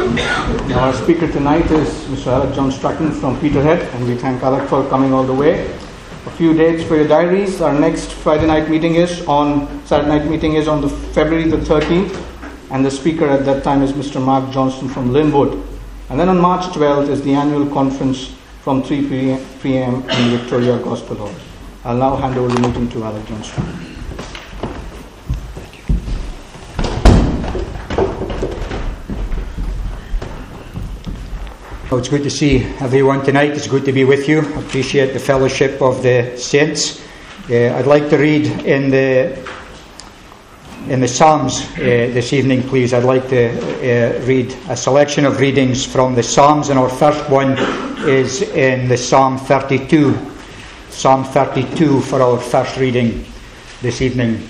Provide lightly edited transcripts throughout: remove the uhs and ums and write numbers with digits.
Our speaker tonight is Mr. Alec John Strachan from Peterhead, and we thank Alec for coming all the way. A few dates for your diaries. Our next Saturday night meeting is on the February the 13th, and the speaker at that time is Mr. Mark Johnston from Linwood. And then on March 12th is the annual conference from 3 p.m. in Victoria Gospel Hall. I'll now hand over the meeting to Alec John Strachan. It's good to see everyone tonight. It's good to be with you. I appreciate the fellowship of the saints. I'd like to read in the Psalms this evening, please. I'd like to read a selection of readings from the Psalms, and our first one is in the Psalm 32. Psalm 32 for our first reading this evening.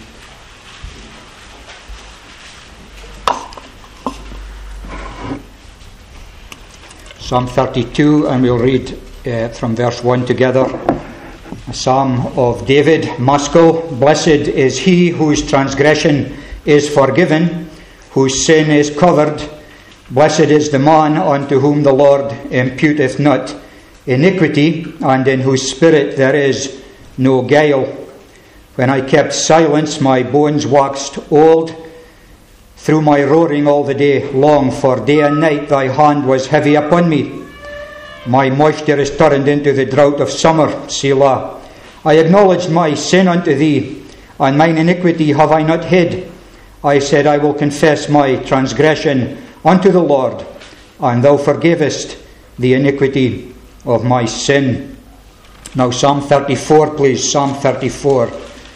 Psalm 32, and we'll read from verse 1 together. A psalm of David, Maskil. Blessed is he whose transgression is forgiven, whose sin is covered. Blessed is the man unto whom the Lord imputeth not iniquity, and in whose spirit there is no guile. When I kept silence, my bones waxed old, through my roaring all the day long, for day and night thy hand was heavy upon me. My moisture is turned into the drought of summer, Selah. I acknowledged my sin unto thee, and mine iniquity have I not hid. I said, I will confess my transgression unto the Lord, and thou forgavest the iniquity of my sin. Now Psalm 34, please. Psalm 34.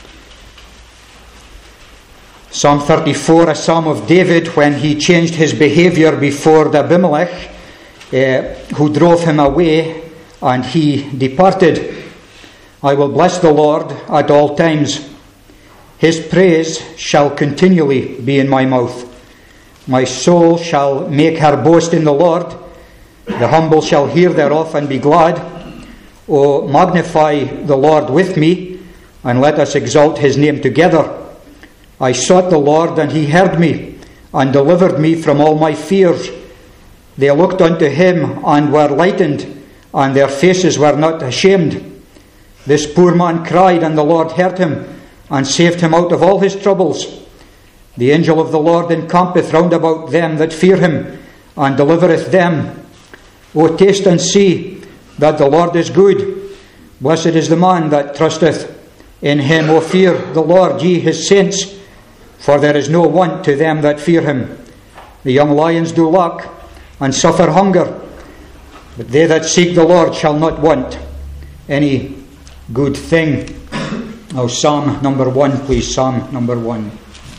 Psalm 34, a psalm of David when he changed his behaviour before Abimelech, who drove him away, and he departed. I will bless the Lord at all times. His praise shall continually be in my mouth. My soul shall make her boast in the Lord. The humble shall hear thereof and be glad. O magnify the Lord with me, and let us exalt his name together. I sought the Lord, and he heard me, and delivered me from all my fears. They looked unto him, and were lightened, and their faces were not ashamed. This poor man cried, and the Lord heard him, and saved him out of all his troubles. The angel of the Lord encampeth round about them that fear him, and delivereth them. O taste and see that the Lord is good. Blessed is the man that trusteth in him. O fear the Lord, ye his saints, for there is no want to them that fear him. The young lions do lack and suffer hunger, but they that seek the Lord shall not want any good thing. Now Psalm number 1, please. Psalm number 1.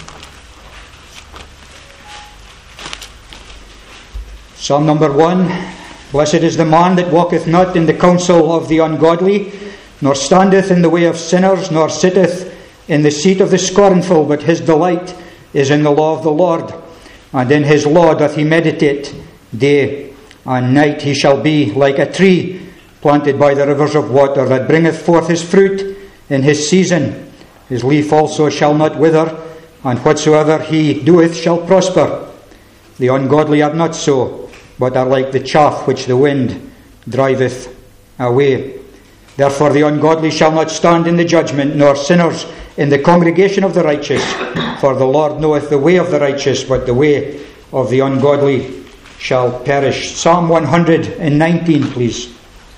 Psalm number 1. Blessed is the man that walketh not in the counsel of the ungodly, nor standeth in the way of sinners, nor sitteth in the seat of the scornful, but his delight is in the law of the Lord, and in his law doth he meditate day and night. He shall be like a tree planted by the rivers of water, that bringeth forth his fruit in his season. His leaf also shall not wither, and whatsoever he doeth shall prosper. The ungodly are not so, but are like the chaff which the wind driveth away. Therefore the ungodly shall not stand in the judgment, nor sinners in the congregation of the righteous. For the Lord knoweth the way of the righteous, but the way of the ungodly shall perish. Psalm 119, please.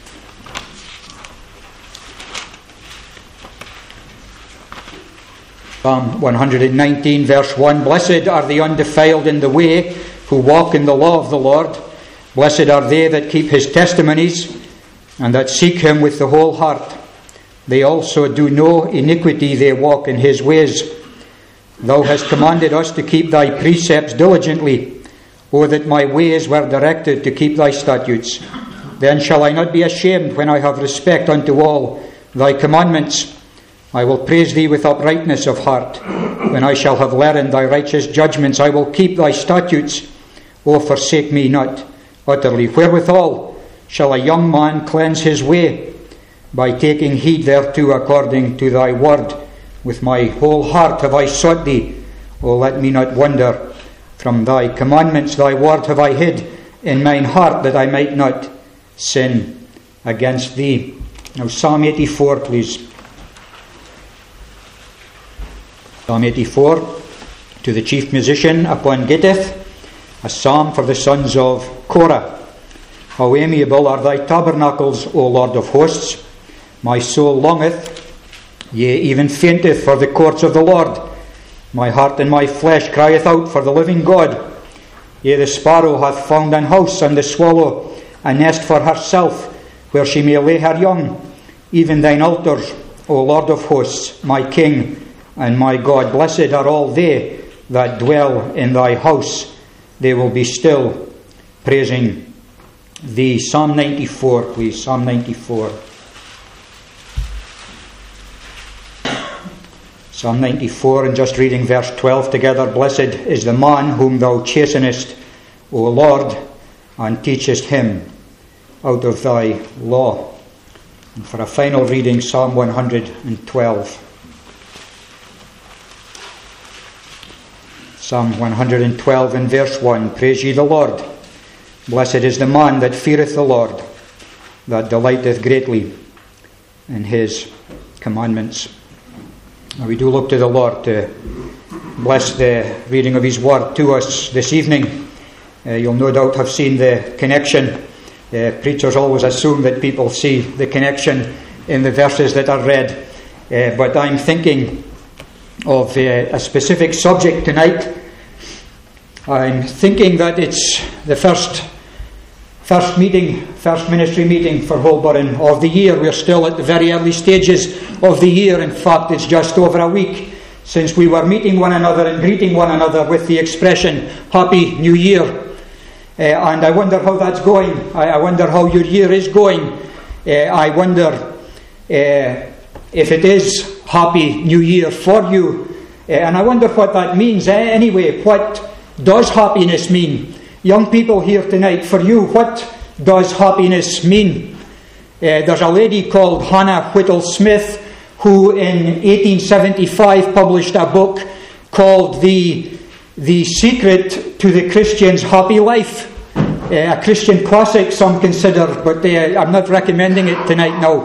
Psalm 119, verse 1. Blessed are the undefiled in the way, who walk in the law of the Lord. Blessed are they that keep his testimonies, and that seek him with the whole heart. They also do no iniquity, they walk in his ways. Thou hast commanded us to keep thy precepts diligently. O that my ways were directed to keep thy statutes. Then shall I not be ashamed when I have respect unto all thy commandments. I will praise thee with uprightness of heart. When I shall have learned thy righteous judgments, I will keep thy statutes. O forsake me not utterly. Wherewithal shall a young man cleanse his way? By taking heed thereto according to thy word. With my whole heart have I sought thee. O let me not wander From thy commandments, thy word have I hid in mine heart, that I might not sin against thee. Now, Psalm 84, please. Psalm 84, to the chief musician upon Gittith, a psalm for the sons of Korah. How amiable are thy tabernacles, O Lord of hosts! My soul longeth, yea, even fainteth for the courts of the Lord. My heart and my flesh crieth out for the living God. Yea, the sparrow hath found an house, and the swallow a nest for herself, where she may lay her young. Even thine altars, O Lord of hosts, my King and my God. Blessed are all they that dwell in thy house. They will be still praising thee. Psalm 94, please. Psalm 94. Psalm 94, and just reading verse 12 together. Blessed is the man whom thou chastenest, O Lord, and teachest him out of thy law. And for a final reading, Psalm 112. Psalm 112 and verse 1. Praise ye the Lord. Blessed is the man that feareth the Lord, that delighteth greatly in his commandments. Now we do look to the Lord to bless the reading of his word to us this evening. You'll no doubt have seen the connection. Preachers always assume that people see the connection in the verses that are read. But I'm thinking of a specific subject tonight. I'm thinking that it's the first ministry meeting for Holborn of the year. We're still at the very early stages of the year. In fact, it's just over a week since we were meeting one another and greeting one another with the expression, Happy New Year. And I wonder how that's going. I wonder how your year is going. I wonder if it is Happy New Year for you. And I wonder what that means. Anyway, what does happiness mean? Young people here tonight, for you, what does happiness mean? There's a lady called Hannah Whittle Smith who in 1875 published a book called The Secret to the Christian's Happy Life. A Christian classic, some consider, but I'm not recommending it tonight now.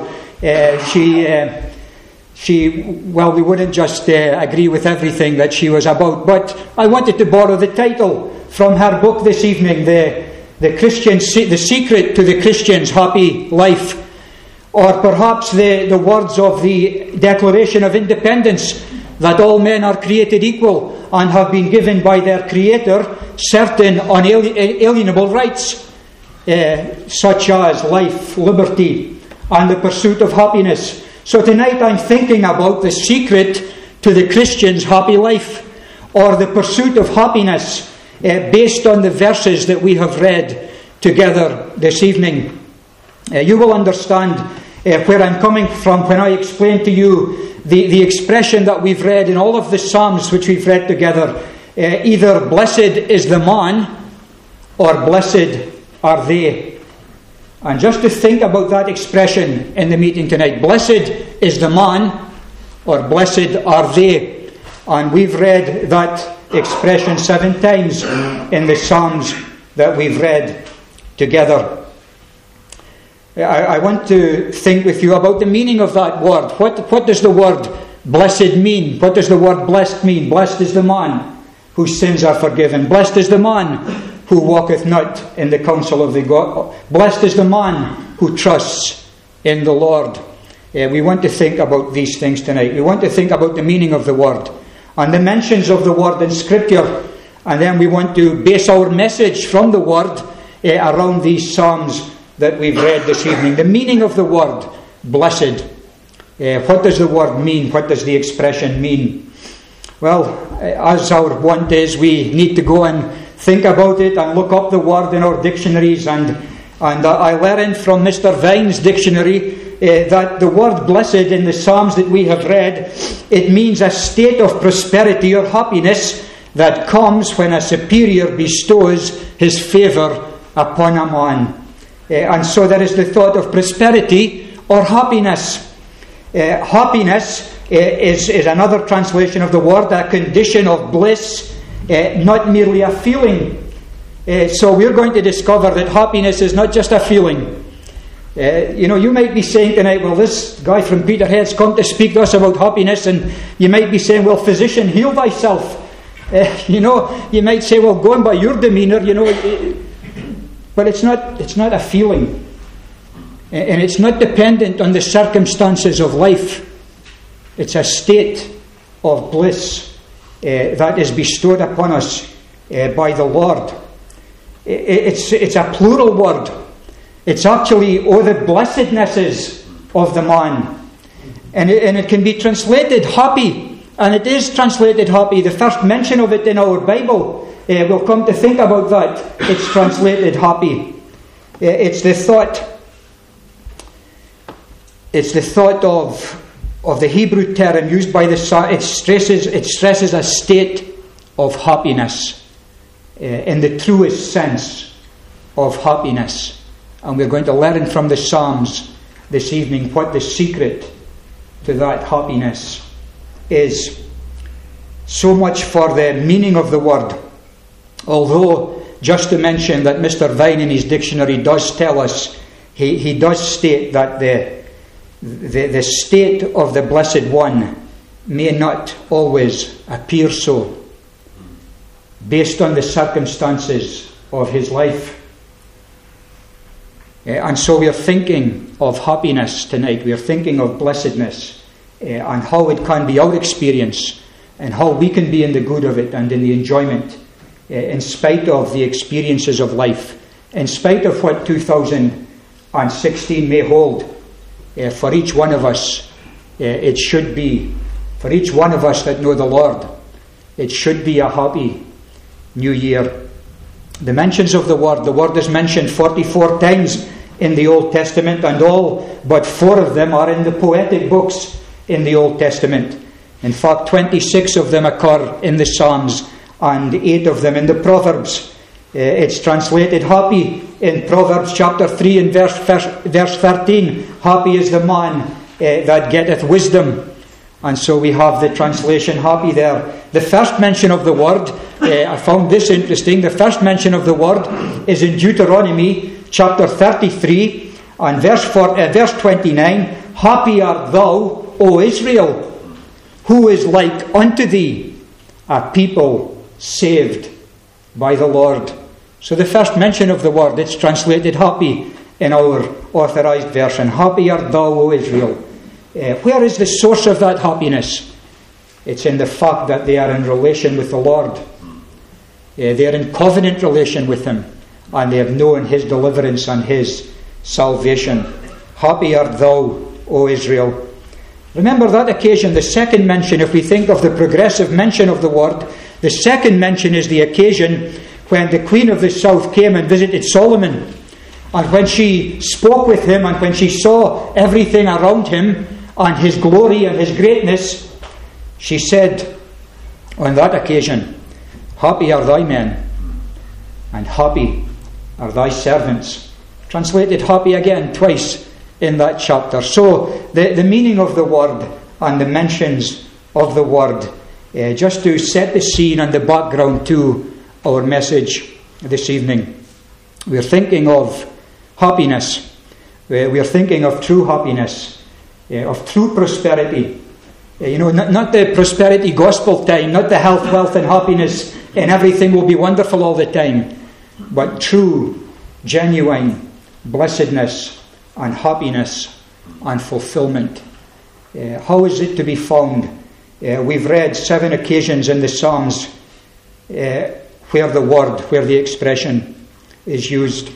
We wouldn't just agree with everything that she was about, but I wanted to borrow the title from her book this evening, The Secret to the Christian's Happy Life, or perhaps the words of the Declaration of Independence, that all men are created equal and have been given by their Creator certain unalienable rights, such as life, liberty, and the pursuit of happiness. So tonight I'm thinking about the secret to the Christian's happy life, or the pursuit of happiness, based on the verses that we have read together this evening. You will understand where I'm coming from when I explain to you the expression that we've read in all of the Psalms which we've read together. Either blessed is the man, or blessed are they. And just to think about that expression in the meeting tonight, blessed is the man, or blessed are they. And we've read that expression 7 times in the Psalms that we've read together. I want to think with you about the meaning of that word. What does the word blessed mean? What does the word blessed mean? Blessed is the man whose sins are forgiven. Blessed is the man who walketh not in the counsel of the God. Blessed is the man who trusts in the Lord. We want to think about these things tonight. We want to think about the meaning of the word and the mentions of the word in Scripture. And then we want to base our message from the word around these Psalms that we've read this evening. The meaning of the word blessed. What does the word mean? What does the expression mean? Well, as our want is, we need to go and think about it and look up the word in our dictionaries. And I learned from Mr. Vine's dictionary that the word blessed in the Psalms that we have read, it means a state of prosperity or happiness that comes when a superior bestows his favour upon a man. And so there is the thought of prosperity or happiness. Happiness is another translation of the word, a condition of bliss, not merely a feeling. So we're going to discover that happiness is not just a feeling. You might be saying tonight, well, this guy from Peterhead's come to speak to us about happiness, and you might be saying, well, physician, heal thyself. You might say, well, going by your demeanour, but it's not a feeling. And it's not dependent on the circumstances of life. It's a state of bliss that is bestowed upon us by the Lord. It's a plural word. It's actually, the blessednesses of the man. And it can be translated happy. And it is translated happy. The first mention of it in our Bible, we'll come to think about that. It's translated happy. It's the thought of the Hebrew term used by it stresses a state of happiness, in the truest sense of happiness. And we're going to learn from the Psalms this evening what the secret to that happiness is. So much for the meaning of the word. Although, just to mention that Mr. Vine in his dictionary does tell us, he does state that the state of the Blessed One may not always appear so, based on the circumstances of his life. And so we are thinking of happiness tonight. We are thinking of blessedness, and how it can be our experience, and how we can be in the good of it and in the enjoyment, in spite of the experiences of life, in spite of what 2016 may hold. For each one of us, it should be, for each one of us that know the Lord, it should be a happy new year. The mentions of the word is mentioned 44 times in the Old Testament, and all but 4 of them are in the poetic books in the Old Testament. In fact, 26 of them occur in the Psalms, and 8 of them in the Proverbs. It's translated happy in Proverbs chapter 3 and verse 13. Happy is the man that getteth wisdom. And so we have the translation happy there. The first mention of the word, I found this interesting. The first mention of the word is in Deuteronomy chapter 33 and verse 29. Happy art thou, O Israel, who is like unto thee, a people saved by the Lord. So the first mention of the word, it's translated happy in our authorized version. Happy art thou, O Israel. Where is the source of that happiness? It's in the fact that they are in relation with the Lord. They are in covenant relation with Him, and they have known His deliverance and His salvation. Happy art thou, O Israel. Remember that occasion, the second mention, if we think of the progressive mention of the word, the second mention is the occasion when the Queen of the South came and visited Solomon. And when she spoke with him, and when she saw everything around him, and his glory and his greatness, she said on that occasion, happy are thy men, and happy are thy servants. Translated happy again twice in that chapter. So the meaning of the word and the mentions of the word, just to set the scene and the background to our message this evening. We're thinking of happiness. We're thinking of true happiness, of true prosperity. Not the prosperity gospel time, not the health, wealth and happiness and everything will be wonderful all the time, but true, genuine blessedness and happiness and fulfillment. How is it to be found? We've read 7 occasions in the Psalms where the expression is used.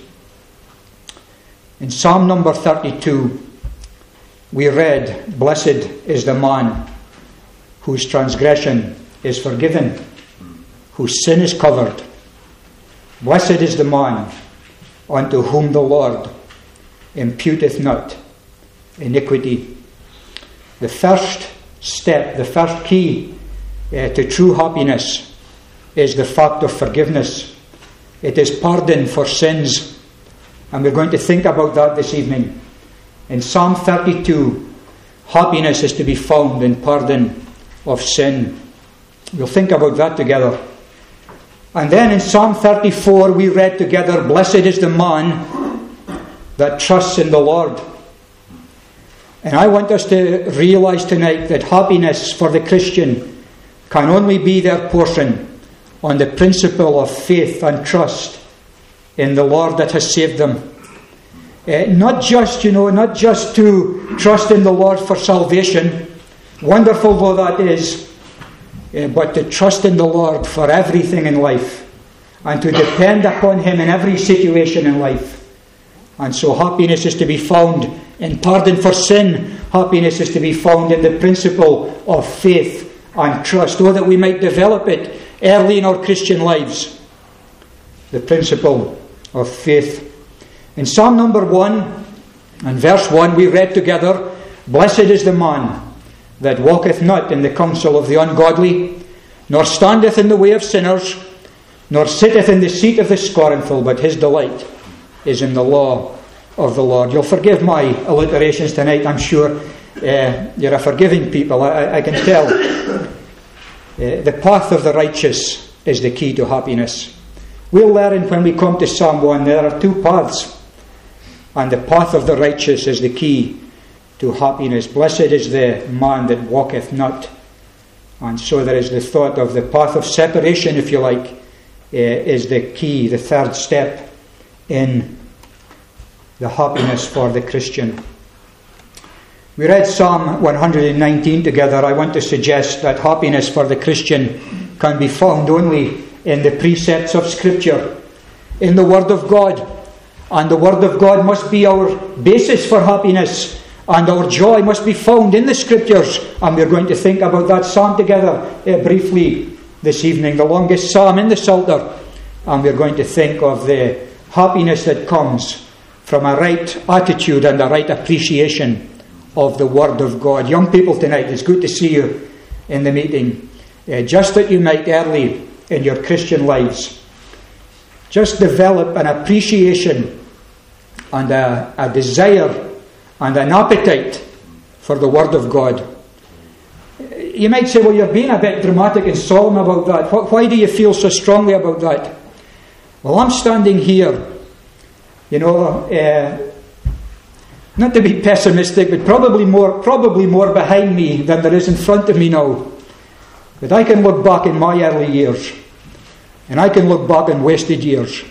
In Psalm number 32, we read, blessed is the man whose transgression is forgiven, whose sin is covered. Blessed is the man unto whom the Lord imputeth not iniquity. The first step, the first key to true happiness is the fact of forgiveness. It is pardon for sins. And we're going to think about that this evening. In Psalm 32, happiness is to be found in pardon of sin. We'll think about that together. And then in Psalm 34 we read together, "Blessed is the man that trusts in the Lord." And I want us to realize tonight that happiness for the Christian can only be their portion on the principle of faith and trust in the Lord that has saved them. Not just to trust in the Lord for salvation, wonderful though that is, but to trust in the Lord for everything in life and to depend upon Him in every situation in life. And so happiness is to be found in pardon for sin. Happiness is to be found in the principle of faith and trust, so that we might develop it early in our Christian lives. The principle of faith. In Psalm number 1 and verse 1 we read together, "Blessed is the man that walketh not in the counsel of the ungodly, nor standeth in the way of sinners, nor sitteth in the seat of the scornful, but his delight is in the law of the Lord." You'll forgive my alliterations tonight, I'm sure. You're a forgiving people, I can tell. The path of the righteous is the key to happiness. We'll learn when we come to Psalm 1, there are two paths, and the path of the righteous is the key to happiness. Blessed is the man that walketh not. And so there is the thought of the path of separation, if you like, is the key, the third step in the happiness for the Christian. We read Psalm 119 together. I want to suggest that happiness for the Christian can be found only in the precepts of Scripture, in the Word of God. And the Word of God must be our basis for happiness, and our joy must be found in the Scriptures. And we're going to think about that psalm together briefly this evening, the longest psalm in the Psalter. And we're going to think of the happiness that comes from a right attitude and a right appreciation of the Word of God. Young people tonight, it's good to see you in the meeting. Just that you might early in your Christian lives just develop an appreciation and a desire and an appetite for the Word of God. You might say, well, you're being a bit dramatic and solemn about that. Why do you feel so strongly about that? Well, I'm standing here, not to be pessimistic, but probably more behind me than there is in front of me now. But I can look back in my early years, and I can look back in wasted years.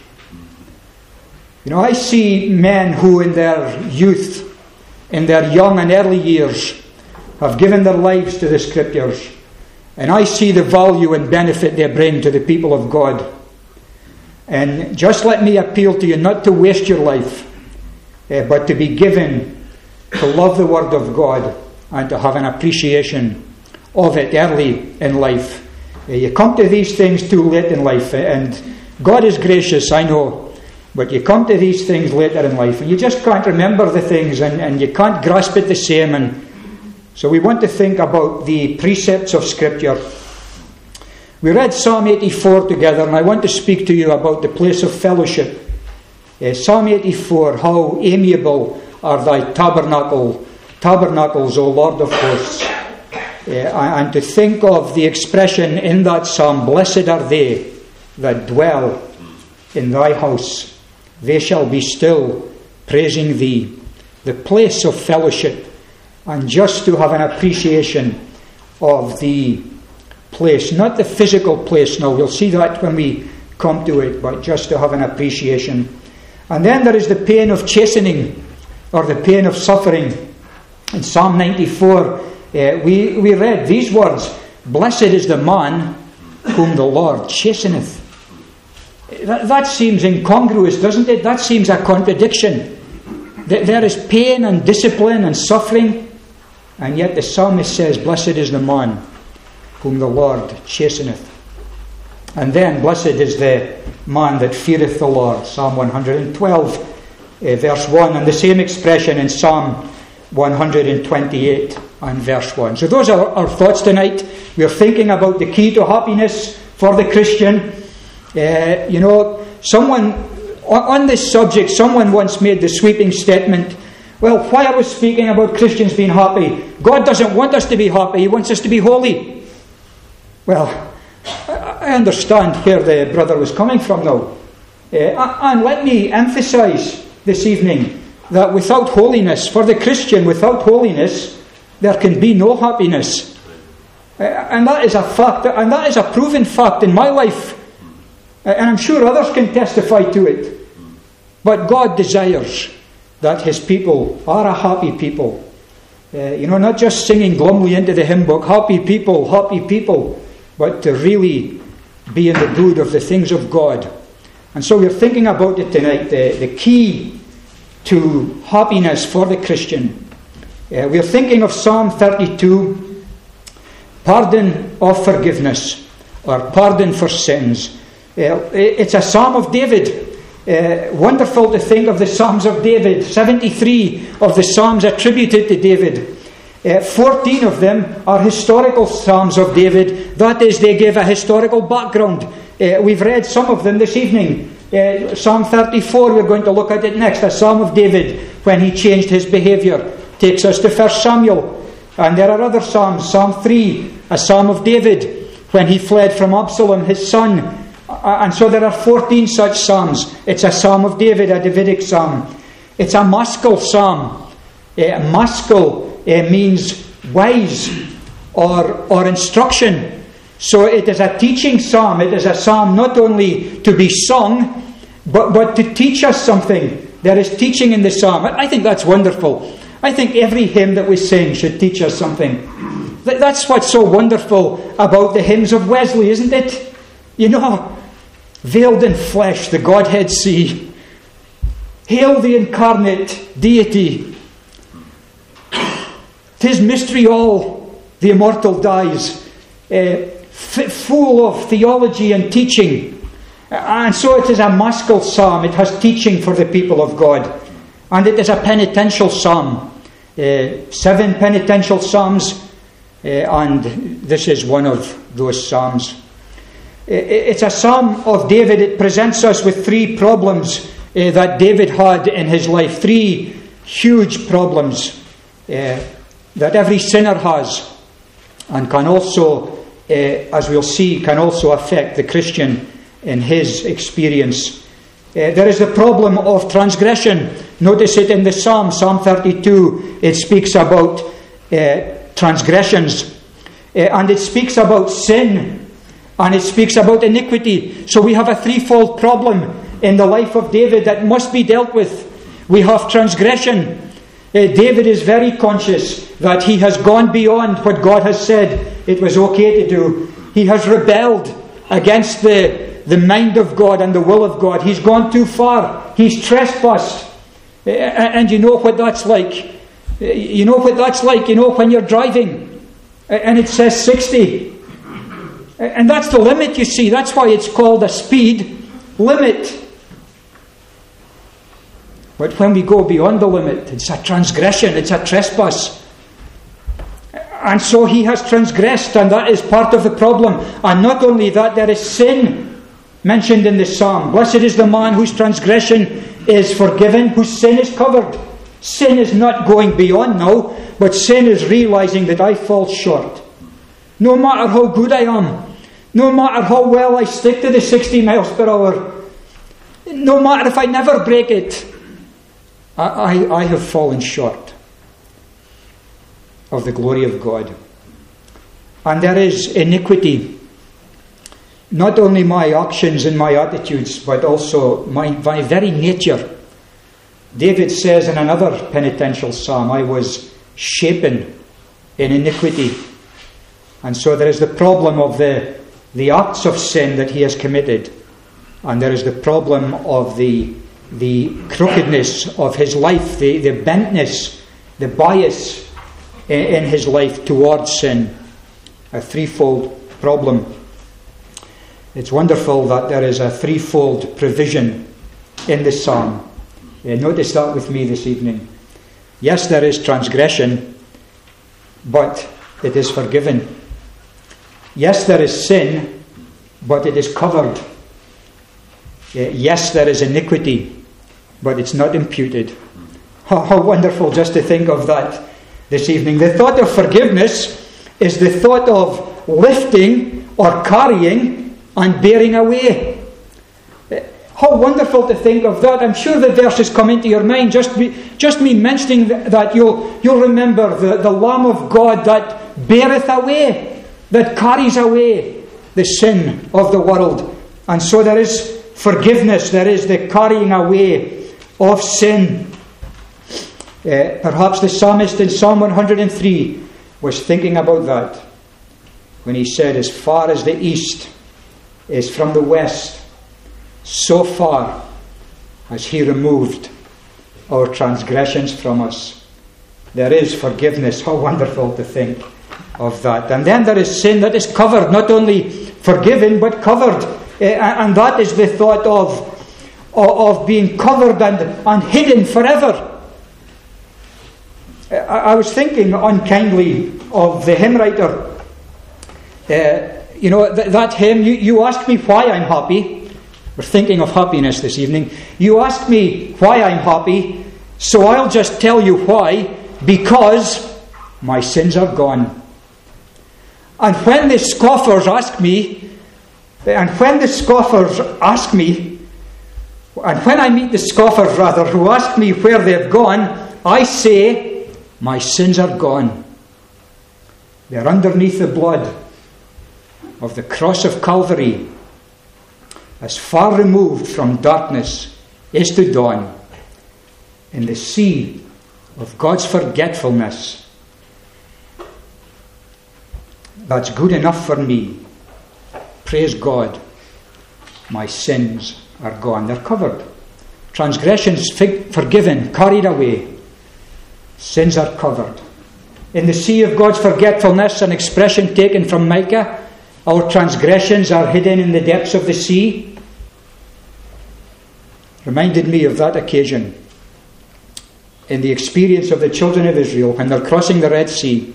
I see men who in their youth, in their young and early years, have given their lives to the Scriptures. And I see the value and benefit they bring to the people of God. And just let me appeal to you not to waste your life, but to be given to love the Word of God and to have an appreciation of it early in life. You come to these things too late in life, and God is gracious, I know, but you come to these things later in life and you just can't remember the things, and you can't grasp it the same. And so we want to think about the precepts of Scripture. We read Psalm 84 together, and I want to speak to you about the place of fellowship. Psalm 84, how amiable are thy tabernacles, O Lord of hosts. And to think of the expression in that psalm, blessed are they that dwell in thy house. They shall be still praising thee. The place of fellowship, and just to have an appreciation of the place, not the physical place now, we'll see that when we come to it, but just to have an appreciation. And then there is the pain of chastening, or the pain of suffering. In Psalm 94, we read these words, blessed is the man whom the Lord chasteneth. That seems incongruous, doesn't it? That seems a contradiction. There is pain and discipline and suffering, and yet the psalmist says, blessed is the man whom the Lord chasteneth. And then, blessed is the man that feareth the Lord. Psalm 112, verse 1, and the same expression in Psalm 128 and verse 1. So those are our thoughts tonight. We're thinking about the key to happiness for the Christian. Someone on this subject, someone once made the sweeping statement, well, why are we speaking about Christians being happy? God doesn't want us to be happy. He wants us to be holy. Well, I understand where the brother was coming from now. And let me emphasize this evening that without holiness, for the Christian, without holiness, there can be no happiness. And that is a fact, and that is a proven fact in my life. And I'm sure others can testify to it. But God desires that His people are a happy people. Not just singing glumly into the hymn book, happy people, but to really be in the mood of the things of God. And so we're thinking about it tonight, the key to happiness for the Christian. We're thinking of Psalm 32, pardon of forgiveness, or pardon for sins. It's a Psalm of David. Wonderful to think of the Psalms of David. 73 of the Psalms attributed to David. 14 of them are historical Psalms of David. That is, they give a historical background. We've read some of them this evening. Psalm 34, we're going to look at it next. A Psalm of David when he changed his behaviour. Takes us to 1 Samuel. And there are other Psalms. Psalm 3, a Psalm of David when he fled from Absalom, his son. And so there are 14 such Psalms. It's a Psalm of David, a Davidic Psalm. It's a maskil Psalm. Maskil means wise or instruction. So it is a teaching Psalm. It is a Psalm not only to be sung, but to teach us something. There is teaching in the Psalm. I think that's wonderful. I think every hymn that we sing should teach us something. That's what's so wonderful about the hymns of Wesley, isn't it? Veiled in flesh, the Godhead see. Hail the incarnate deity. 'Tis mystery all, the immortal dies. Full of theology and teaching. And so it is a maskil Psalm. It has teaching for the people of God. And it is a penitential Psalm. 7 penitential Psalms. And this is one of those Psalms. It's a Psalm of David. It presents us with 3 problems that David had in his life. 3 huge problems that every sinner has, and can also, as we'll see, can also affect the Christian in his experience. There is the problem of transgression. Notice it in the Psalm, Psalm 32. It speaks about transgressions, and it speaks about sin, and it speaks about iniquity. So we have a threefold problem in the life of David that must be dealt with. We have transgression. David is very conscious that he has gone beyond what God has said it was okay to do. He has rebelled against the mind of God and the will of God. He's gone too far. He's trespassed. And you know what that's like. You know what that's like, when you're driving and it says 60. And that's the limit, you see. That's why it's called a speed limit. But when we go beyond the limit, it's a transgression, it's a trespass. And so he has transgressed, and that is part of the problem. And not only that, there is sin mentioned in the Psalm. Blessed is the man whose transgression is forgiven, whose sin is covered. Sin is not going beyond now, but sin is realizing that I fall short. No matter how good I am, no matter how well I stick to the 60 miles per hour, no matter if I never break it, I have fallen short of the glory of God. And there is iniquity. Not only my actions and my attitudes, but also my very nature. David says in another penitential psalm, I was shapen in iniquity. And so there is the problem of the acts of sin that he has committed. And there is the problem of the crookedness of his life, the bentness, the bias in his life towards sin. A threefold problem. It's wonderful that there is a threefold provision in the psalm. Notice that with me this evening. Yes, there is transgression, but it is forgiven. Yes, there is sin, but it is covered. Yes, there is iniquity, but it's not imputed. How wonderful just to think of that this evening. The thought of forgiveness is the thought of lifting or carrying and bearing away. How wonderful to think of that. I'm sure the verses come into your mind. Just me mentioning that, you'll remember the Lamb of God that beareth away, that carries away the sin of the world. And so there is forgiveness, there is the carrying away of sin. Perhaps the psalmist in Psalm 103 was thinking about that when he said, as far as the east is from the west, so far has he removed our transgressions from us. There is forgiveness. How wonderful to think of that. And then there is sin that is covered, not only forgiven but covered. And that is the thought of being covered and hidden forever. I was thinking unkindly of the hymn writer. That hymn, you ask me why I'm happy. We're thinking of happiness this evening. You ask me why I'm happy, so I'll just tell you why. Because my sins are gone. And when the scoffers ask me, and when I meet the scoffers who ask me where they've gone, I say, my sins are gone. They're underneath the blood of the cross of Calvary, as far removed from darkness is to dawn, in the sea of God's forgetfulness. That's good enough for me. Praise God. My sins are gone. They're covered. Transgressions forgiven, carried away. Sins are covered. In the sea of God's forgetfulness, an expression taken from Micah, our transgressions are hidden in the depths of the sea. Reminded me of that occasion in the experience of the children of Israel when they're crossing the Red Sea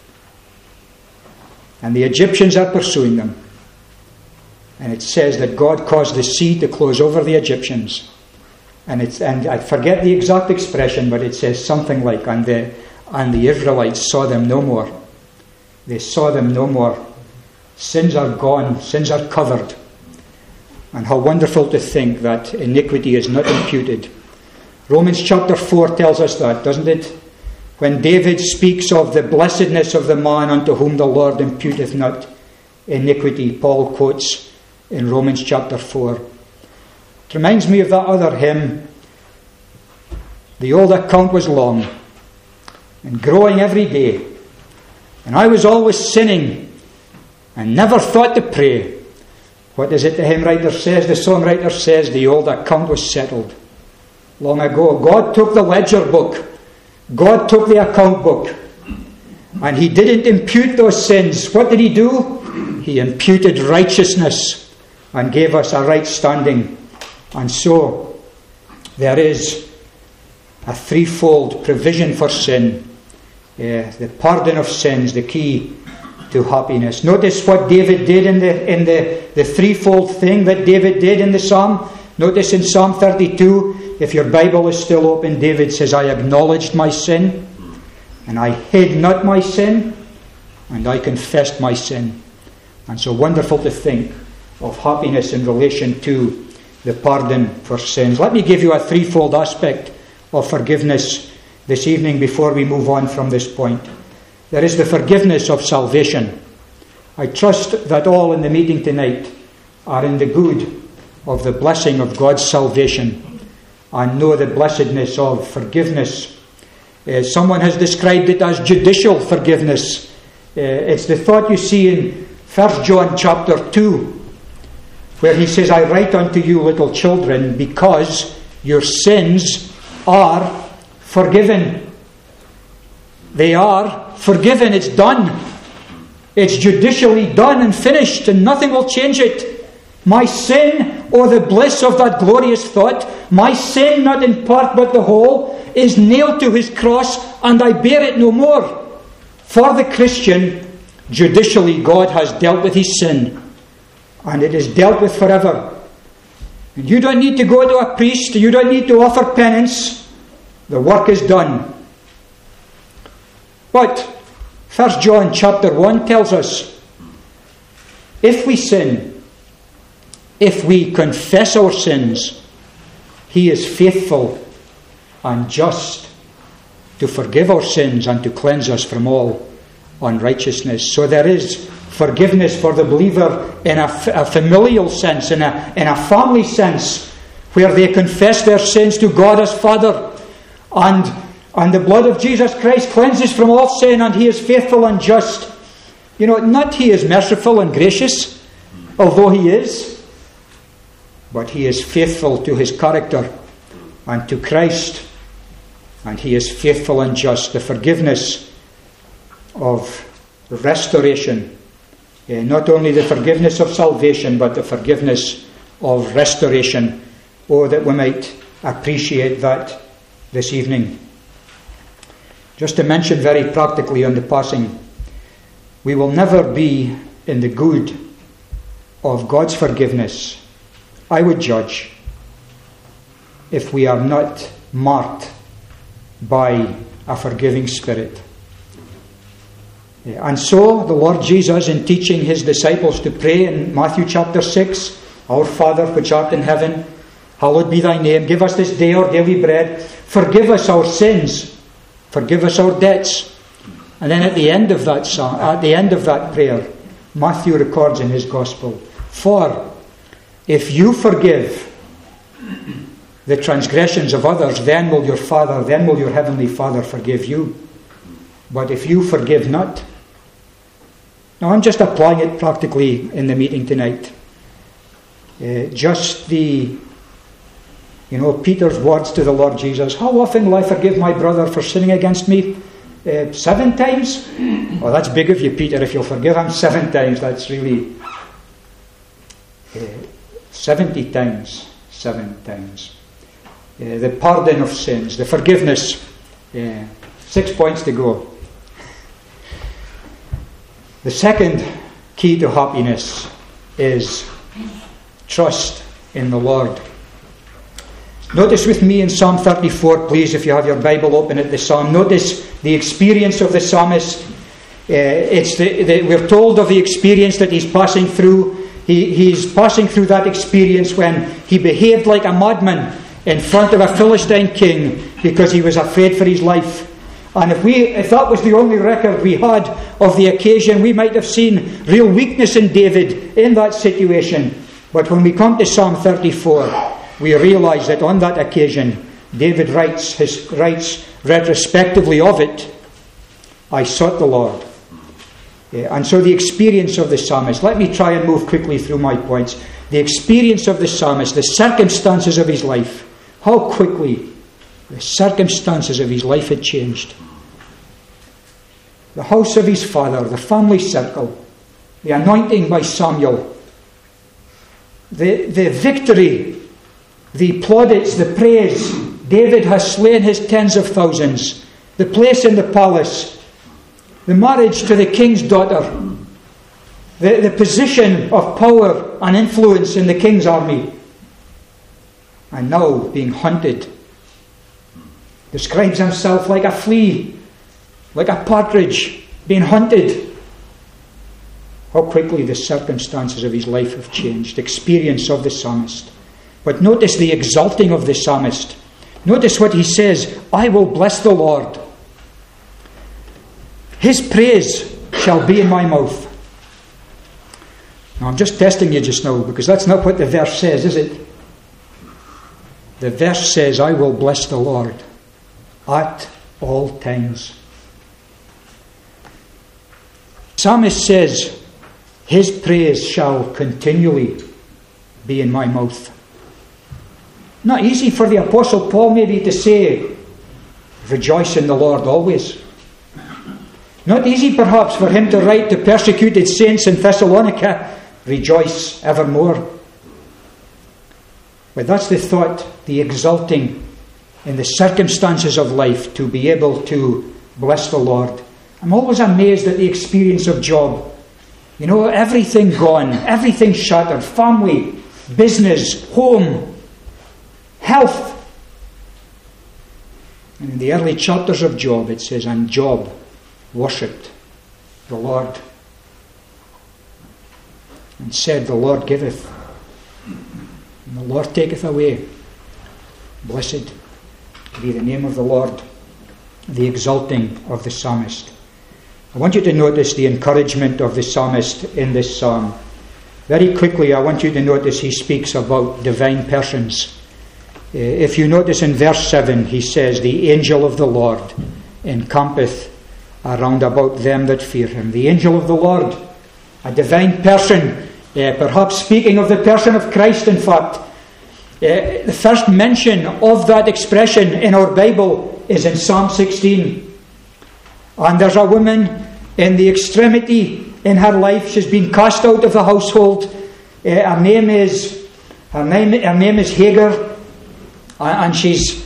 and the Egyptians are pursuing them. And it says that God caused the sea to close over the Egyptians. And I forget the exact expression, but it says something like, and the Israelites saw them no more. They saw them no more. Sins are gone. Sins are covered. And how wonderful to think that iniquity is not imputed. Romans chapter 4 tells us that, doesn't it? When David speaks of the blessedness of the man unto whom the Lord imputeth not iniquity, Paul quotes in Romans chapter 4. It reminds me of that other hymn. The old account was long and growing every day, and I was always sinning and never thought to pray. What is it the hymn writer says? The songwriter says the old account was settled long ago. God took the ledger book. God took the account book. And He didn't impute those sins. What did He do? He imputed righteousness and gave us a right standing. And so there is a threefold provision for sin. The pardon of sins, the key to happiness. Notice what David did in the threefold thing that David did in the psalm. Notice in Psalm 32, if your Bible is still open, David says, I acknowledged my sin, and I hid not my sin, and I confessed my sin. And so wonderful to think of happiness in relation to the pardon for sins. Let me give you a threefold aspect of forgiveness this evening before we move on from this point. There is the forgiveness of salvation. I trust that all in the meeting tonight are in the good of the blessing of God's salvation and know the blessedness of forgiveness. Someone has described it as judicial forgiveness. It's the thought you see in 1 John chapter 2, where he says, I write unto you, little children, because your sins are forgiven. They are forgiven. It's done. It's judicially done and finished, and nothing will change it. My sin, or the bliss of that glorious thought, my sin, not in part but the whole, is nailed to His cross, and I bear it no more. For the Christian, judicially God has dealt with his sin, and it is dealt with forever. And you don't need to go to a priest, you don't need to offer penance. The work is done. But 1 John chapter 1 tells us, if we sin, if we confess our sins, He is faithful and just to forgive our sins and to cleanse us from all unrighteousness. So there is forgiveness for the believer in a familial sense, in a family sense, where they confess their sins to God as Father, and the blood of Jesus Christ cleanses from all sin, and He is faithful and just. Not He is merciful and gracious, although He is, but He is faithful to His character and to Christ, and He is faithful and just. The forgiveness of restoration, not only the forgiveness of salvation, but the forgiveness of restoration. Oh, that we might appreciate that this evening. Just to mention very practically on the passing, we will never be in the good of God's forgiveness, I would judge, if we are not marked by a forgiving spirit. And so the Lord Jesus, in teaching His disciples to pray in Matthew chapter 6, Our Father which art in heaven, hallowed be Thy name, give us this day our daily bread, forgive us our sins, forgive us our debts. And then at the end of that prayer, Matthew records in his Gospel, for if you forgive the transgressions of others, then will your heavenly Father forgive you. But if you forgive not. Now I'm just applying it practically in the meeting tonight. Peter's words to the Lord Jesus, how often will I forgive my brother for sinning against me? 7 times? Oh, that's big of you, Peter. If you'll forgive him 7 times, that's really 70 times. 7 times. The pardon of sins, the forgiveness. 6 points to go. The second key to happiness is trust in the Lord. Notice with me in Psalm 34, please, if you have your Bible open at the Psalm. Notice the experience of the psalmist. We're told of the experience that he's passing through. He's passing through that experience when he behaved like a madman in front of a Philistine king because he was afraid for his life. And if that was the only record we had of the occasion, we might have seen real weakness in David in that situation. But when we come to Psalm 34, we realize that on that occasion, David writes retrospectively of it, I sought the Lord. And so the experience of the psalmist, let me try and move quickly through my points. The experience of the psalmist, the circumstances of his life, how quickly the circumstances of his life had changed. The house of his father, the family circle, the anointing by Samuel, the victory, the plaudits, the praise. David has slain his tens of thousands. The place in the palace. The marriage to the king's daughter. The position of power and influence in the king's army. And now being hunted. Describes himself like a flea, like a partridge, being hunted. How quickly the circumstances of his life have changed. Experience of the psalmist. But notice the exalting of the psalmist. Notice what he says, I will bless the Lord. His praise shall be in my mouth. Now I'm just testing you just now, because that's not what the verse says, is it? The verse says, I will bless the Lord at all times. The psalmist says, His praise shall continually be in my mouth. Not easy for the Apostle Paul maybe to say, rejoice in the Lord always. Not easy perhaps for him to write to persecuted saints in Thessalonica, rejoice evermore. But that's the thought, the exalting in the circumstances of life to be able to bless the Lord. I'm always amazed at the experience of Job. Everything gone, everything shattered, family, business, home, health. And in the early chapters of Job it says, and Job worshipped the Lord and said, the Lord giveth and the Lord taketh away. Blessed be the name of the Lord. The exalting of the psalmist. I want you to notice the encouragement of the psalmist in this psalm. Very quickly, I want you to notice he speaks about divine persons. If you notice in verse 7, he says, the angel of the Lord encampeth around about them that fear him. The angel of the Lord, a divine person, perhaps speaking of the person of Christ, in fact. The first mention of that expression in our Bible is in Psalm 16. And there's a woman in the extremity in her life. She's been cast out of the household. Her name is Hagar. And she's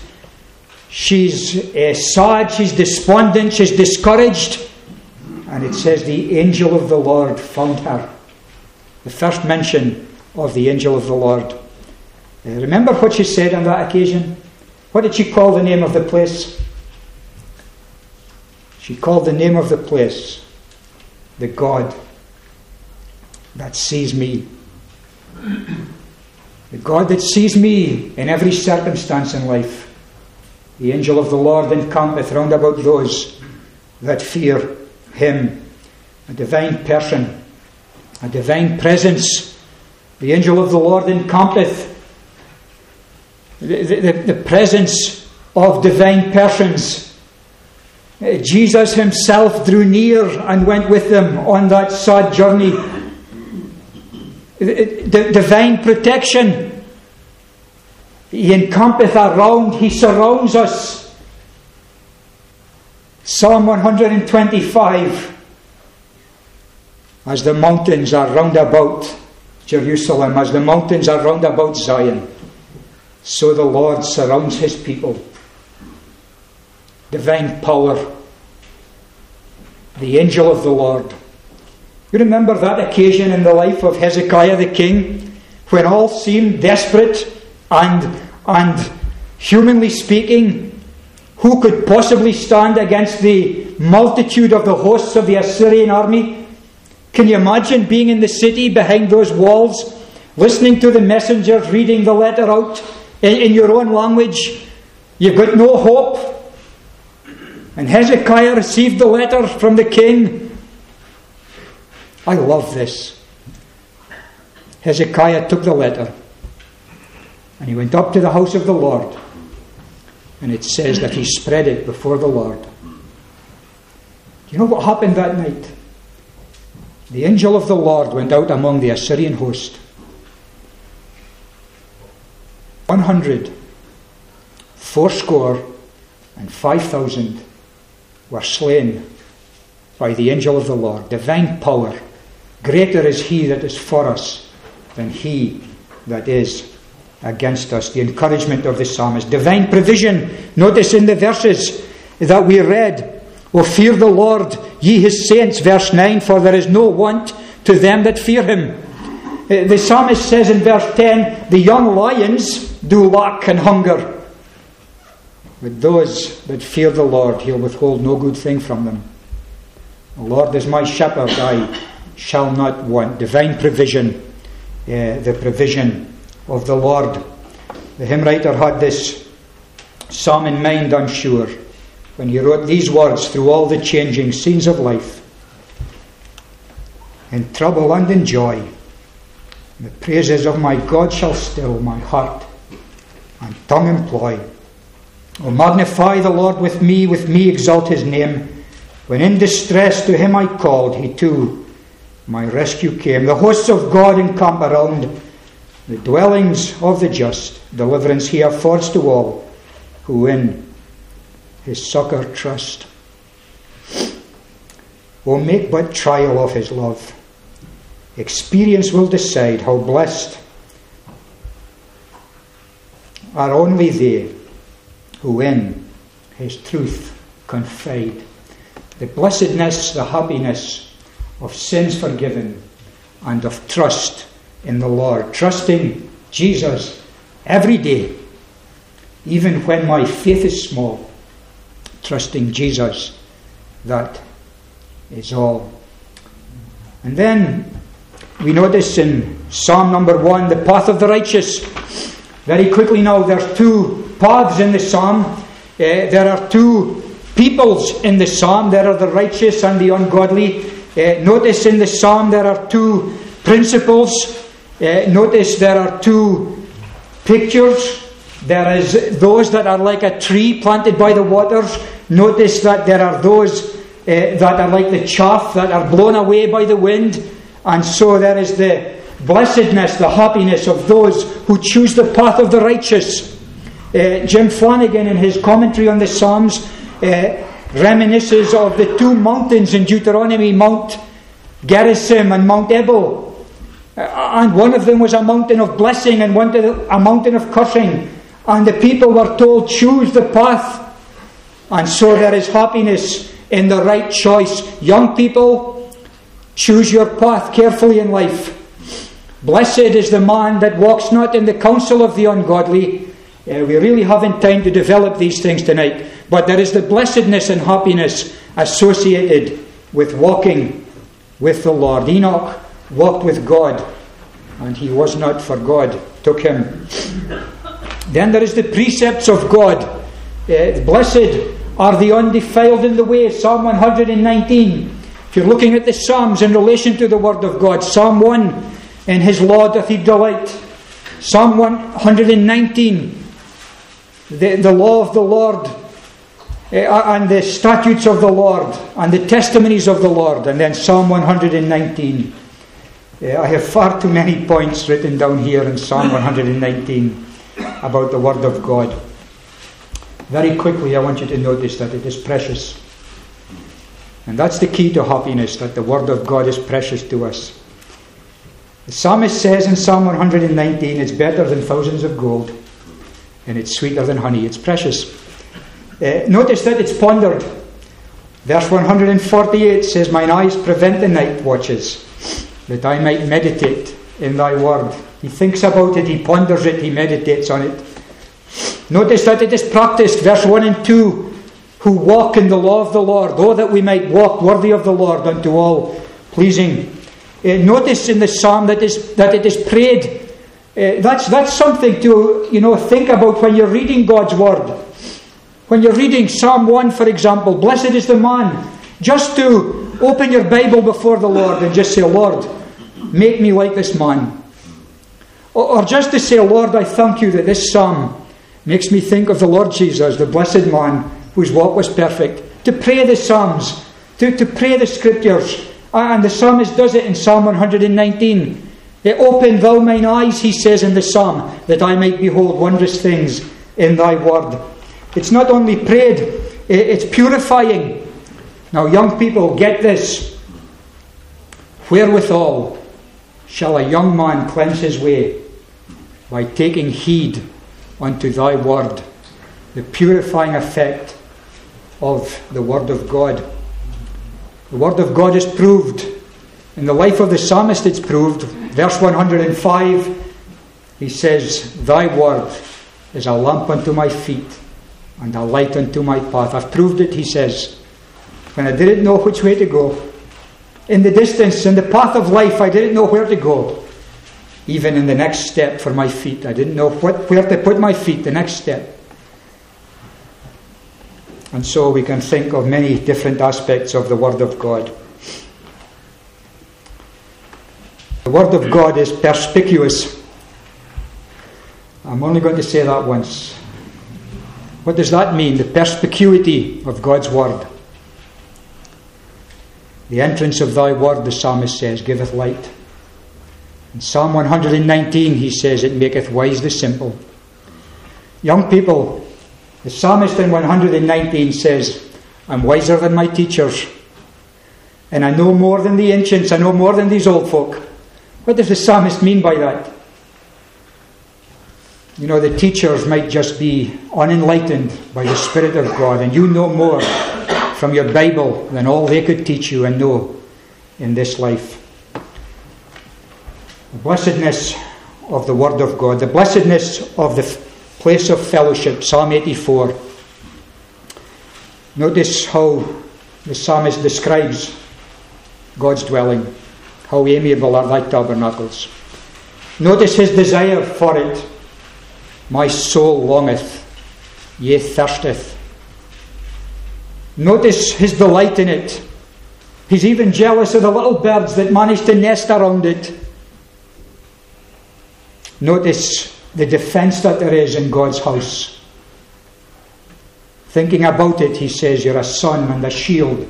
sad, she's despondent, she's discouraged. And it says the angel of the Lord found her. The first mention of the angel of the Lord. Remember what she said on that occasion? What did she call the name of the place? She called the name of the place the God that sees me. The God that sees me in every circumstance in life. The angel of the Lord encampeth round about those that fear him. A divine person, a divine presence. The angel of the Lord encampeth. The presence of divine persons. Jesus himself drew near and went with them on that sad journey. Divine protection. He encampeth around, he surrounds us. Psalm 125. As the mountains are round about Jerusalem, as the mountains are round about Zion, so the Lord surrounds his people. Divine power. The angel of the Lord. You remember that occasion in the life of Hezekiah the king, when all seemed desperate and humanly speaking, who could possibly stand against the multitude of the hosts of the Assyrian army? Can you imagine being in the city behind those walls, listening to the messengers reading the letter out in your own language? You've got no hope. And Hezekiah received the letter from the king. I love this. Hezekiah took the letter and he went up to the house of the Lord, and it says that he spread it before the Lord. Do you know what happened that night? The angel of the Lord went out among the Assyrian host. 185,000 were slain by the angel of the Lord. Divine power. Greater is he that is for us than he that is against us. The encouragement of the psalmist. Divine provision. Notice in the verses that we read, O fear the Lord, ye his saints, verse 9, for there is no want to them that fear him. The psalmist says in verse 10, the young lions do lack and hunger, but those that fear the Lord, he'll withhold no good thing from them. The Lord is my shepherd, I shall not want. Divine provision, the provision of the Lord. The hymn writer had this psalm in mind, I'm sure, when he wrote these words through all the changing scenes of life. In trouble and in joy, the praises of my God shall still my heart and tongue employ. O magnify the Lord with me exalt his name. When in distress to him I called, he too my rescue came. The hosts of God encamp around the dwellings of the just. Deliverance he affords to all who in his succour trust. O make but trial of his love. Experience will decide how blessed are only they who in his truth confide. The blessedness, the happiness of sins forgiven and of trust in the Lord. Trusting Jesus every day, even when my faith is small. Trusting Jesus, that is all. And then we notice in Psalm number 1, the path of the righteous Very quickly now, there's two paths in the psalm. There are two peoples in the psalm. There are the righteous and the ungodly. Notice in the psalm there are two principles. Notice there are two pictures. There is those that are like a tree planted by the waters. Notice that there are those that are like the chaff that are blown away by the wind. And so there is the blessedness, the happiness of those who choose the path of the righteous. Jim Flanagan, in his commentary on the Psalms, reminisces of the two mountains in Deuteronomy, Mount Gerizim and Mount Ebal. And one of them was a mountain of blessing and one a mountain of cursing. And the people were told, choose the path. And so there is happiness in the right choice. Young people, choose your path carefully in life. Blessed is the man that walks not in the counsel of the ungodly. We really haven't time to develop these things tonight. But there is the blessedness and happiness associated with walking with the Lord. Enoch walked with God, and he was not, for God took him. Then there is the precepts of God. Blessed are the undefiled in the way. Psalm 119. If you're looking at the Psalms in relation to the Word of God, Psalm 1, in His law doth he delight. Psalm 119, the law of the Lord, and the statutes of the Lord, and the testimonies of the Lord. And then Psalm 119. I have far too many points written down here in Psalm 119 about the Word of God. Very quickly, I want you to notice that it is precious. And that's the key to happiness, that the Word of God is precious to us. The psalmist says in Psalm 119, it's better than thousands of gold, and it's sweeter than honey. It's precious. Notice that it's pondered. Verse 148 says, mine eyes prevent the night watches, that I might meditate in thy word. He thinks about it, he ponders it, he meditates on it. Notice that it is practiced. Verse 1 and 2, who walk in the law of the Lord, oh, that we might walk worthy of the Lord unto all pleasing. Notice in the psalm that it is prayed. That's something to think about when you're reading God's word. When you're reading Psalm 1, for example, blessed is the man. Just to open your Bible before the Lord and just say, Lord, make me like this man. Or just to say, Lord, I thank you that this psalm makes me think of the Lord Jesus, the blessed man whose walk was perfect. To pray the psalms, to pray the scriptures. And the psalmist does it in Psalm 119. Open thou mine eyes, he says in the psalm, that I might behold wondrous things in thy word. It's not only prayed, it's purifying. Now, young people, get this. Wherewithal shall a young man cleanse his way? By taking heed unto thy word. The purifying effect of the word of God. The word of God is proved. In the life of the psalmist it's proved. Verse 105, he says, thy word is a lamp unto my feet and a light unto my path. I've proved it, he says, when I didn't know which way to go. In the distance, in the path of life, I didn't know where to go. Even in the next step for my feet, I didn't know where to put my feet, the next step. And so we can think of many different aspects of the Word of God. The Word of God is perspicuous. I'm only going to say that once. What does that mean? The perspicuity of God's Word. The entrance of thy Word, the psalmist says, giveth light. In Psalm 119, he says, it maketh wise the simple. Young people, the psalmist in 119 says, I'm wiser than my teachers, and I know more than the ancients, I know more than these old folk. What does the psalmist mean by that? The teachers might just be unenlightened by the Spirit of God, and you know more from your Bible than all they could teach you and know in this life. The blessedness of the Word of God, the blessedness of the place of fellowship, Psalm 84. Notice how the psalmist describes God's dwelling. How amiable are thy tabernacles. Notice his desire for it. My soul longeth, yea, thirsteth. Notice his delight in it. He's even jealous of the little birds that manage to nest around it. Notice the defense that there is in God's house. Thinking about it, he says, you're a sun and a shield.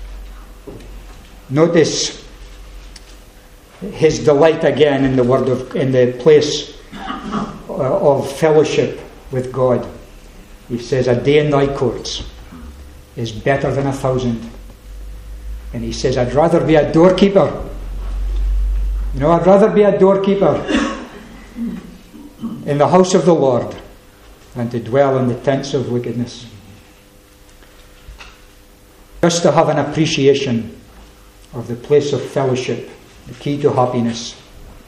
Notice his delight again in the place of fellowship with God. He says, a day in thy courts is better than 1,000. And he says, I'd rather be a doorkeeper. I'd rather be a doorkeeper in the house of the Lord than to dwell in the tents of wickedness. Just to have an appreciation of the place of fellowship, the key to happiness.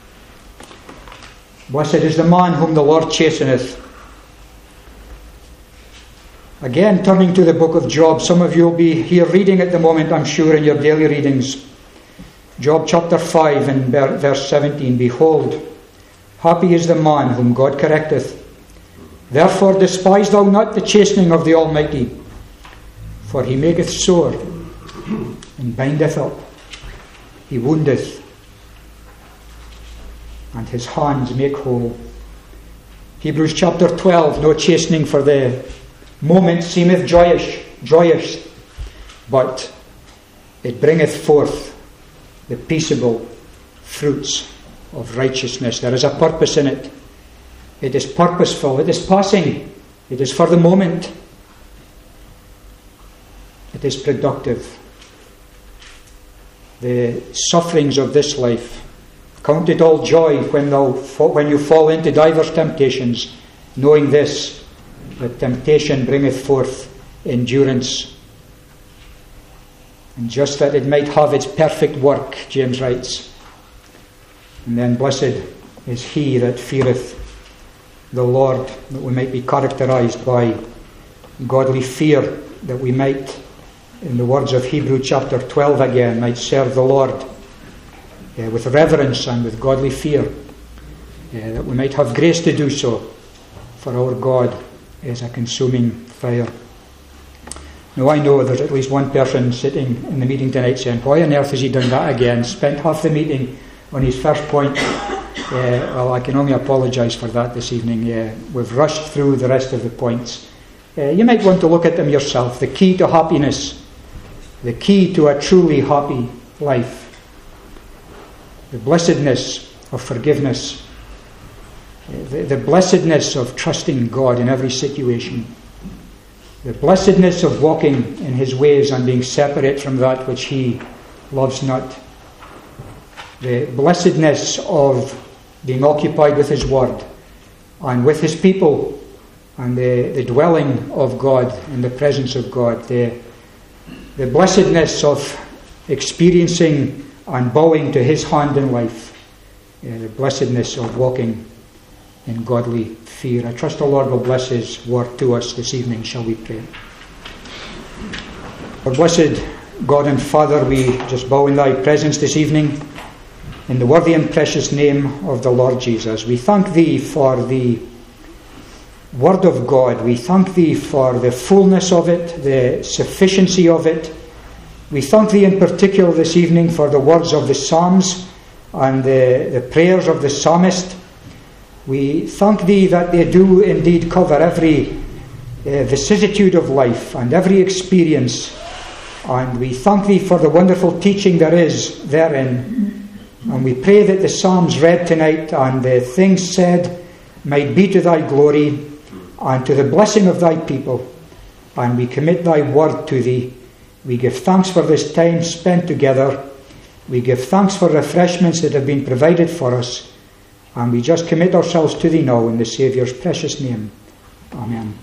Blessed is the man whom the Lord chasteneth. Again, turning to the book of Job, some of you will be here reading at the moment, I'm sure, in your daily readings. Job chapter 5 and verse 17. Behold, happy is the man whom God correcteth. Therefore despise thou not the chastening of the Almighty, for he maketh sore and bindeth up. He woundeth, and his hands make whole. Hebrews chapter 12. No chastening for the moment seemeth joyous, but it bringeth forth the peaceable fruits of righteousness. There is a purpose in it. It is purposeful. It is passing. It is for the moment. It is productive. The sufferings of this life, count it all joy when you fall into divers temptations, knowing this, that temptation bringeth forth endurance. And just that it might have its perfect work, James writes. And then blessed is he that feareth the Lord, that we might be characterized by godly fear, that we might, in the words of Hebrews chapter 12 again, might serve the Lord with reverence and with godly fear, that we might have grace to do so, for our God is a consuming fire. Now I know there's at least one person sitting in the meeting tonight saying, why on earth has he done that again? Spent half the meeting on his first point. Well, I can only apologise for that this evening. We've rushed through the rest of the points. You might want to look at them yourself. The key to happiness, the key to a truly happy life, the blessedness of forgiveness, the blessedness of trusting God in every situation, the blessedness of walking in his ways and being separate from that which he loves not, the blessedness of being occupied with his word and with his people, and the dwelling of God in the presence of God, the blessedness of experiencing and bowing to his hand in life, the blessedness of walking in godly fear. I trust the Lord will bless his word to us this evening. Shall we pray? Our blessed God and Father, we just bow in thy presence this evening in the worthy and precious name of the Lord Jesus. We thank thee for the Word of God. We thank thee for the fullness of it, the sufficiency of it. We thank thee in particular this evening for the words of the Psalms and the prayers of the psalmist. We thank thee that they do indeed cover every vicissitude of life and every experience. And we thank thee for the wonderful teaching there is therein. And we pray that the Psalms read tonight and the things said might be to thy glory and to the blessing of thy people. And we commit thy word to thee. We give thanks for this time spent together. We give thanks for refreshments that have been provided for us. And we just commit ourselves to thee now in the Saviour's precious name. Amen.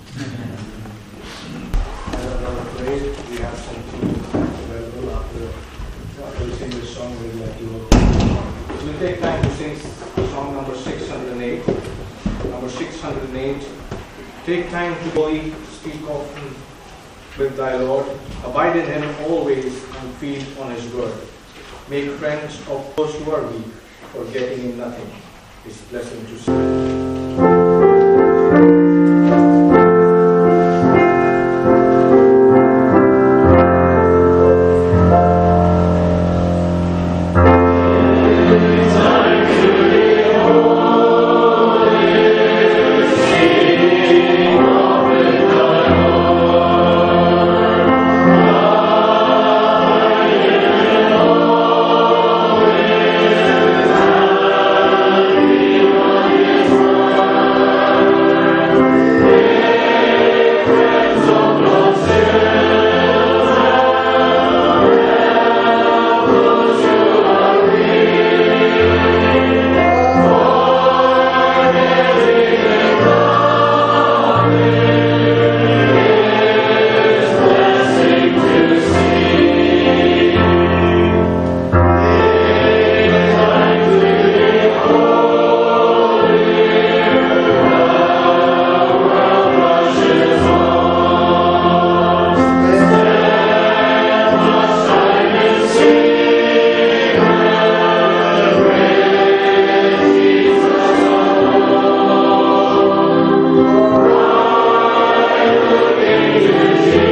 We have something available after we sing this song. We'd like to we'll take time to sing song number 608. Number 608. Take time to boldly speak often with thy Lord. Abide in him always and feed on his word. Make friends of those who are weak, forgetting in nothing. It's a blessing to see. Jesus,